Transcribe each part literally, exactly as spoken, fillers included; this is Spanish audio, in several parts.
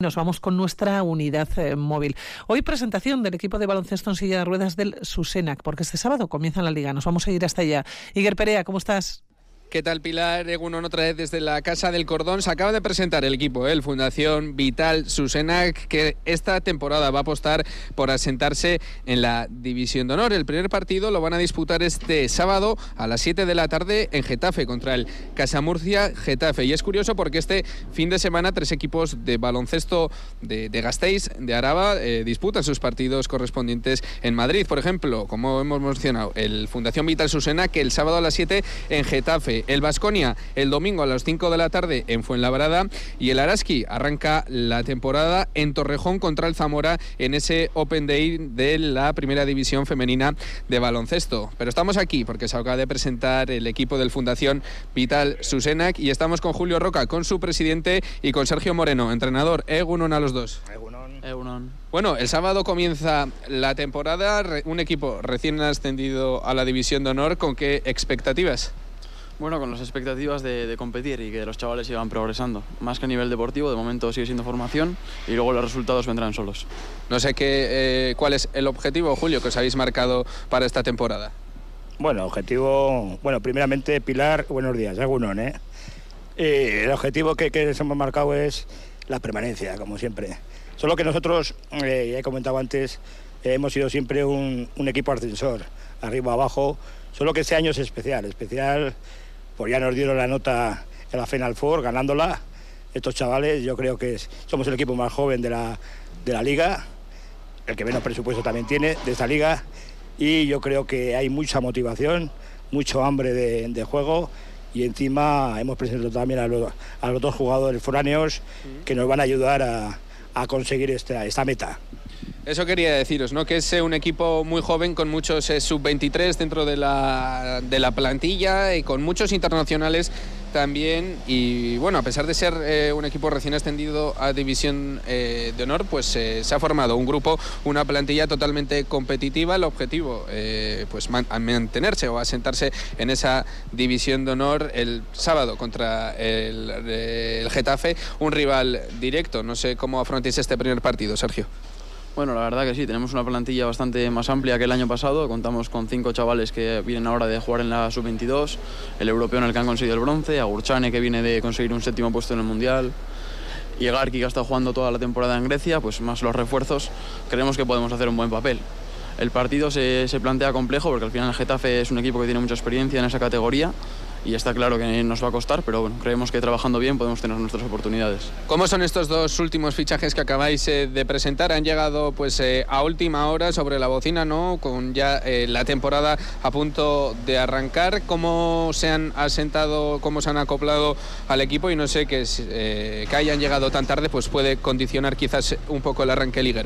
Nos vamos con nuestra unidad eh, móvil. Hoy presentación del equipo de baloncesto en silla de ruedas del Susenac, porque este sábado comienza la liga. Nos vamos a ir hasta allá. Iker Perea, ¿cómo estás? ¿Qué tal, Pilar? Egunon, otra vez desde la Casa del Cordón. Se acaba de presentar el equipo, ¿eh? el Fundación Vital Susenac, que esta temporada va a apostar por asentarse en la División de Honor. El primer partido lo van a disputar este sábado a las siete de la tarde en Getafe contra el Casamurcia Getafe. Y es curioso porque este fin de semana tres equipos de baloncesto de, de Gasteiz, de Araba, eh, disputan sus partidos correspondientes en Madrid. Por ejemplo, como hemos mencionado, el Fundación Vital Susenac, que el sábado a las siete en Getafe. El Baskonia el domingo a las cinco de la tarde en Fuenlabrada, y el Araski arranca la temporada en Torrejón contra el Zamora en ese Open Day de la primera división femenina de baloncesto. Pero estamos aquí porque se acaba de presentar el equipo del Fundación Vital Susenac y estamos con Julio Roca, con su presidente, y con Sergio Moreno, entrenador. Egunon a los dos. Egunon. Egunon. Bueno, el sábado comienza la temporada, un equipo recién ascendido a la División de Honor. ¿Con qué expectativas? Bueno, con las expectativas de, de competir y que los chavales sigan progresando. Más que a nivel deportivo, de momento sigue siendo formación y luego los resultados vendrán solos. No sé qué, eh, cuál es el objetivo, Julio, que os habéis marcado para esta temporada. Bueno, objetivo... Bueno, primeramente, Pilar, buenos días, Egunon, ¿eh? Y el objetivo que, que hemos marcado es la permanencia, como siempre. Solo que nosotros, eh, ya he comentado antes, eh, hemos sido siempre un, un equipo ascensor, arriba, abajo. Solo que este año es especial, especial... Pues ya nos dieron la nota en la Final Four, ganándola. Estos chavales, yo creo que es, somos el equipo más joven de la, de la liga, el que menos presupuesto también tiene de esta liga, y yo creo que hay mucha motivación, mucho hambre de, de juego, y encima hemos presentado también a los, a los dos jugadores foráneos que nos van a ayudar a, a conseguir esta, esta meta. Eso quería deciros, ¿no? Que es un equipo muy joven, con muchos eh, sub veintitrés dentro de la, de la plantilla y con muchos internacionales también. Y bueno, a pesar de ser eh, un equipo recién ascendido a División eh, de Honor, pues eh, se ha formado un grupo, una plantilla totalmente competitiva. El objetivo, eh, pues man, mantenerse o asentarse en esa División de Honor el sábado contra el, el Getafe, un rival directo. No sé cómo afrontéis este primer partido, Sergio. Bueno, la verdad que sí, tenemos una plantilla bastante más amplia que el año pasado. Contamos con cinco chavales que vienen ahora de jugar en la sub veintidós, el europeo en el que han conseguido el bronce, Agurchane, que viene de conseguir un séptimo puesto en el Mundial, y Garki, que ha estado jugando toda la temporada en Grecia, pues más los refuerzos, creemos que podemos hacer un buen papel. El partido se, se plantea complejo porque al final el Getafe es un equipo que tiene mucha experiencia en esa categoría y está claro que nos va a costar, pero bueno, creemos que trabajando bien podemos tener nuestras oportunidades. ¿Cómo son estos dos últimos fichajes que acabáis eh, de presentar? Han llegado pues eh, a última hora sobre la bocina, ¿no? Con ya eh, la temporada a punto de arrancar. ¿Cómo se han asentado, cómo se han acoplado al equipo? Y no sé, que, eh, que hayan llegado tan tarde pues puede condicionar quizás un poco el arranque liguero.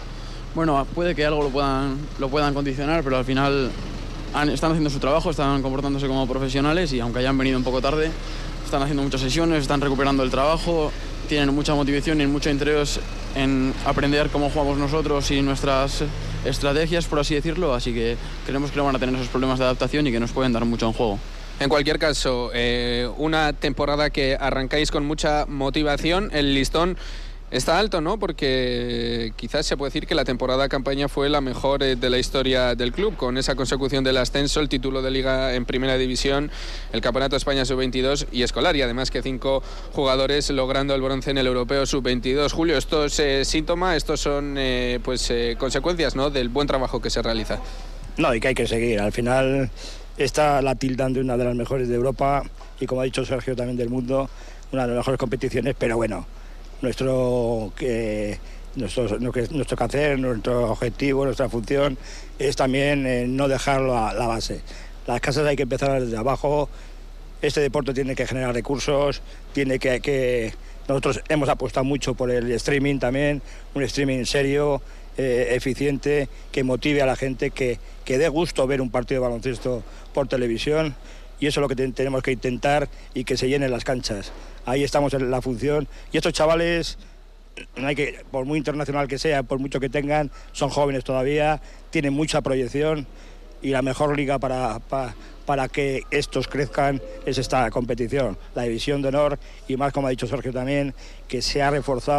Bueno, puede que algo lo puedan, lo puedan condicionar, pero al final han, están haciendo su trabajo, están comportándose como profesionales y aunque hayan venido un poco tarde, están haciendo muchas sesiones, están recuperando el trabajo, tienen mucha motivación y mucho interés en aprender cómo jugamos nosotros y nuestras estrategias, por así decirlo, así que creemos que no van a tener esos problemas de adaptación y que nos pueden dar mucho en juego. En cualquier caso, eh, una temporada que arrancáis con mucha motivación, el listón está alto, ¿no? Porque quizás se puede decir que la temporada campaña fue la mejor de la historia del club, con esa consecución del ascenso, el título de liga en primera división, el campeonato de España sub veintidós y escolar, y además que cinco jugadores logrando el bronce en el europeo sub veintidós. Julio, esto es eh, síntoma, estos son eh, pues eh, consecuencias, ¿no?, del buen trabajo que se realiza. No, y que hay que seguir. Al final está la tildan de una de las mejores de Europa y, como ha dicho Sergio, también del mundo, una de las mejores competiciones, pero bueno, Nuestro, que, nuestro, nuestro quehacer, nuestro objetivo, nuestra función es también eh, no dejar la, la base. Las casas hay que empezar desde abajo. Este deporte tiene que generar recursos, tiene que, que... Nosotros hemos apostado mucho por el streaming también, un streaming serio, eh, eficiente, que motive a la gente, que, que dé gusto ver un partido de baloncesto por televisión. Y eso es lo que te, tenemos que intentar, y que se llenen las canchas. Ahí estamos en la función. Y estos chavales, no hay que, por muy internacional que sea, por mucho que tengan, son jóvenes todavía, tienen mucha proyección, y la mejor liga para, para, para que estos crezcan es esta competición, la División de Honor, y más, como ha dicho Sergio también, que se ha reforzado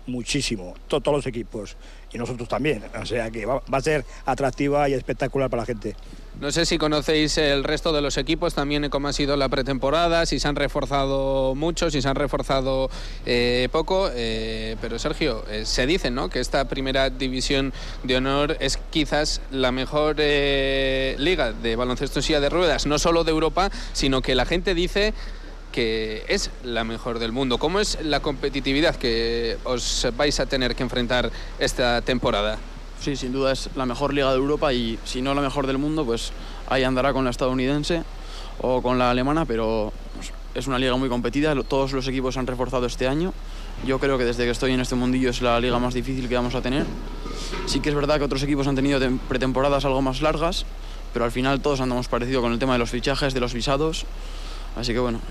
muchísimo, to- todos los equipos y nosotros también, o sea que va, va a ser atractiva y espectacular para la gente. No sé si conocéis el resto de los equipos también, cómo ha sido la pretemporada, si se han reforzado mucho, si se han reforzado eh, poco, eh, pero Sergio, eh, se dice, ¿no?, que esta primera división de honor es quizás la mejor eh, liga de baloncesto en silla de ruedas, no solo de Europa, sino que la gente dice que es la mejor del mundo. ¿Cómo es la competitividad que os vais a tener que enfrentar esta temporada? Sí, sin duda es la mejor liga de Europa y si no la mejor del mundo, pues ahí andará con la estadounidense o con la alemana, pero pues, es una liga muy competida, todos los equipos se han reforzado este año. Yo creo que desde que estoy en este mundillo es la liga más difícil que vamos a tener. Sí que es verdad que otros equipos han tenido pretemporadas algo más largas, pero al final todos andamos parecido con el tema de los fichajes, de los visados, así que bueno,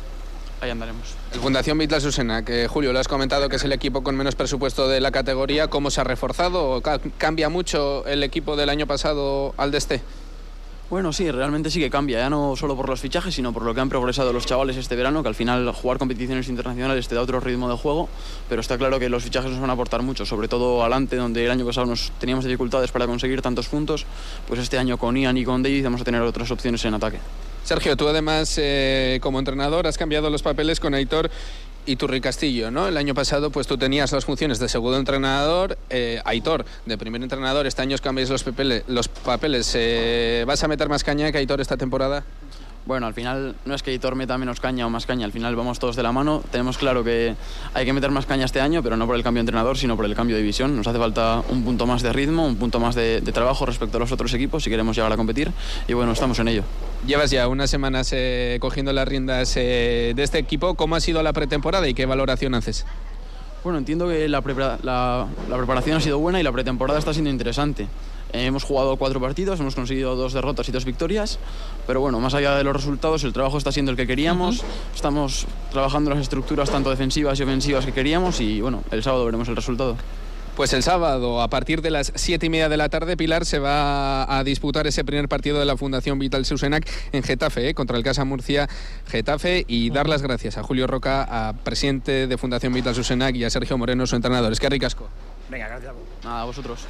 ahí andaremos. El Fundación Vital Susena, que Julio, lo has comentado que es el equipo con menos presupuesto de la categoría, ¿cómo se ha reforzado? ¿Cambia mucho el equipo del año pasado al de este? Bueno, sí, realmente sí que cambia, ya no solo por los fichajes, sino por lo que han progresado los chavales este verano, que al final jugar competiciones internacionales te da otro ritmo de juego, pero está claro que los fichajes nos van a aportar mucho, sobre todo adelante, donde el año pasado nos teníamos dificultades para conseguir tantos puntos, pues este año con Ian y con David vamos a tener otras opciones en ataque. Sergio, tú además eh, como entrenador has cambiado los papeles con Aitor Iturri Castillo, ¿no? El año pasado pues tú tenías las funciones de segundo entrenador, eh, Aitor de primer entrenador. Este año cambiáis los papeles. Los papeles. Eh, ¿Vas a meter más caña que Aitor esta temporada? Bueno, al final no es que Aitor meta menos caña o más caña, al final vamos todos de la mano. Tenemos claro que hay que meter más caña este año, pero no por el cambio de entrenador, sino por el cambio de división. Nos hace falta un punto más de ritmo, un punto más de, de trabajo respecto a los otros equipos si queremos llegar a competir y bueno, estamos en ello. Llevas ya unas semanas eh, cogiendo las riendas eh, de este equipo. ¿Cómo ha sido la pretemporada y qué valoración haces? Bueno, entiendo que la, prepara- la, la preparación ha sido buena y la pretemporada está siendo interesante. Eh, hemos jugado cuatro partidos, hemos conseguido dos derrotas y dos victorias, pero bueno, más allá de los resultados, el trabajo está siendo el que queríamos. Uh-huh. Estamos trabajando las estructuras tanto defensivas y ofensivas que queríamos y bueno, el sábado veremos el resultado. Pues el sábado, a partir de las siete y media de la tarde, Pilar, se va a disputar ese primer partido de la Fundación Vital Susenac en Getafe, ¿eh? contra el Casa Murcia Getafe, y dar las gracias a Julio Roca, a presidente de Fundación Vital Susenac, y a Sergio Moreno, su entrenador. Es que ricasco. Venga, gracias. Nada, a vosotros.